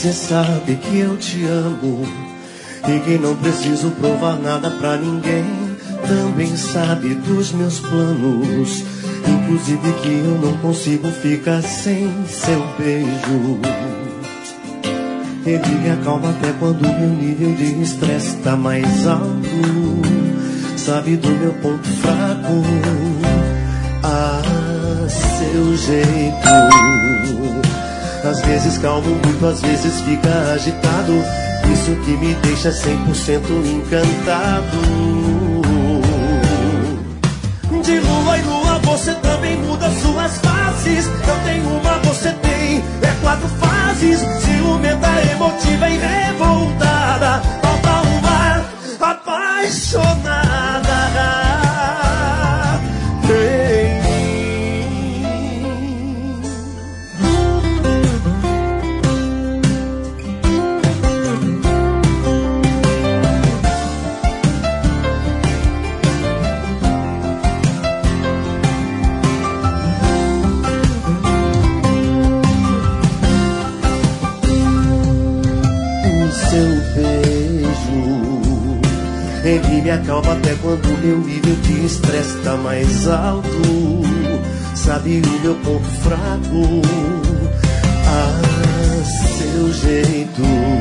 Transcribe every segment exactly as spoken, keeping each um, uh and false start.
Você sabe que eu te amo e que não preciso provar nada pra ninguém. Também sabe dos meus planos, inclusive que eu não consigo ficar sem seu beijo. Ele me acalma até quando meu nível de estresse tá mais alto. Sabe do meu ponto fraco, a seu jeito. Às vezes calmo muito, às vezes fica agitado. Isso que me deixa cem por cento encantado. De lua em lua você também muda suas faces. Eu tenho uma, você tem, é quatro fases. Ciumenta, emotiva e revoltada. Falta uma apaixonada em ele me acalma até quando meu nível de estresse tá mais alto. Sabe o meu ponto fraco, a seu jeito.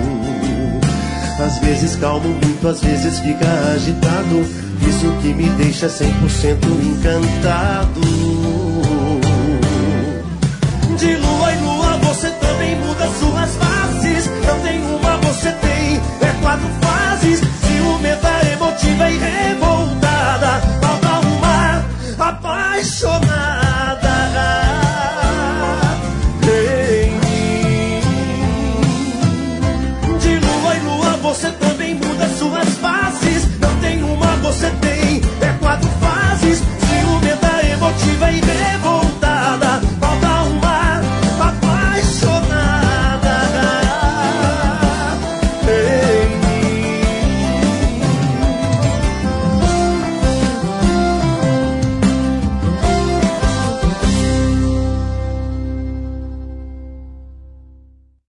Às vezes calmo muito, às vezes fica agitado. Isso que me deixa cem por cento encantado. De luz